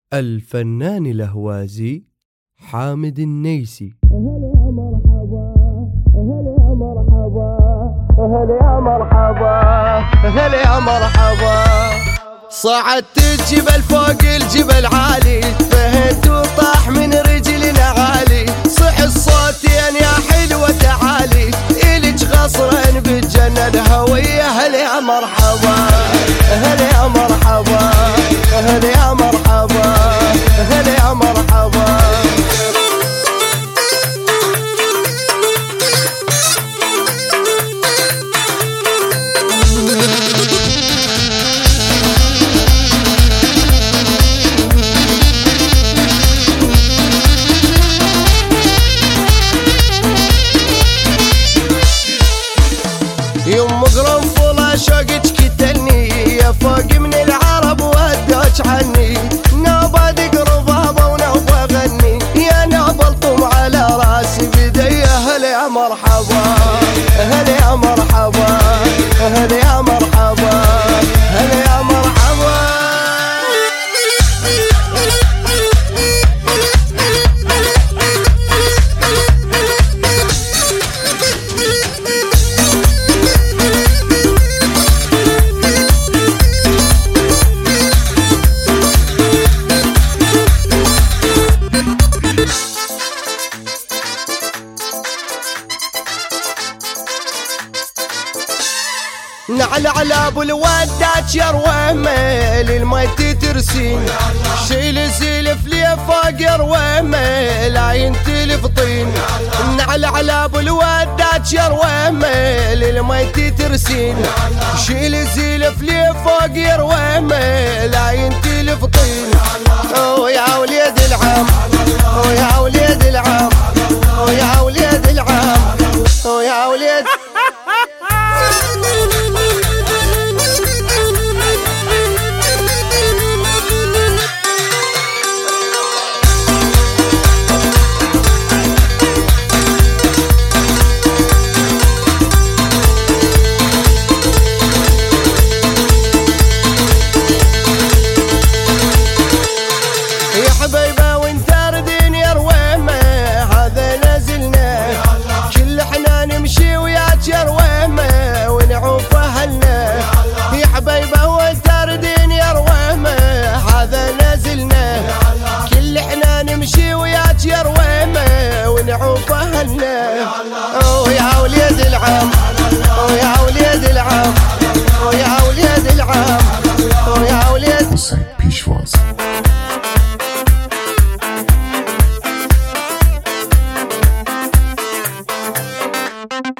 الفنان الأهوازي حامد النيسي. هلا يا مرحبا، هلا يا مرحبا، هلا يا مرحبا، هلا يا مرحبا. صعدت الجبل فوق الجبل عالي، فهد وطاح من رجلنا عالي، صح الصوتين يا حلوة تعالي، إلك غصرين بالجنة الهوية. هلا يا مرحبا، هلا يا مرحبا، هلا يا مرحبا، هلا يا مرحبا. يوم قرنفل شوقك كتلني، يا فوق من العرب ودوش عني، نوبة ربابة ونوبة غني، يا نوبة طم على راسي بدي. هلا يا مرحبا، هلا يا مرحبا، هلا يا مرحبا، هلا يا مرحبا. نعل على ابو الودات يا رويمه للميت ترسين، شيل سلف لي فوق يا رويمه لا ينتلف طين. نعل على ابو الودات يا رويمه للميت ترسين، شيل سلف لي فوق يا رويمه لا ينتلف طين. يا وليد العم، يا وليد العم، يا وليد العم، يا وليد. يا حبيبه وانت ردين يا رويمه هذا نازلنا، كل احنا نمشي وياك يا رويمه ونعوف اهلنا. يا حبيبه وانت ردين يا رويمه هذا نازلنا، كل احنا نمشي وياك يا رويمه ونعوف اهلنا. يا وليد العم، يا وليد العم، يا وليد العم، يا وليد. Pişvaz.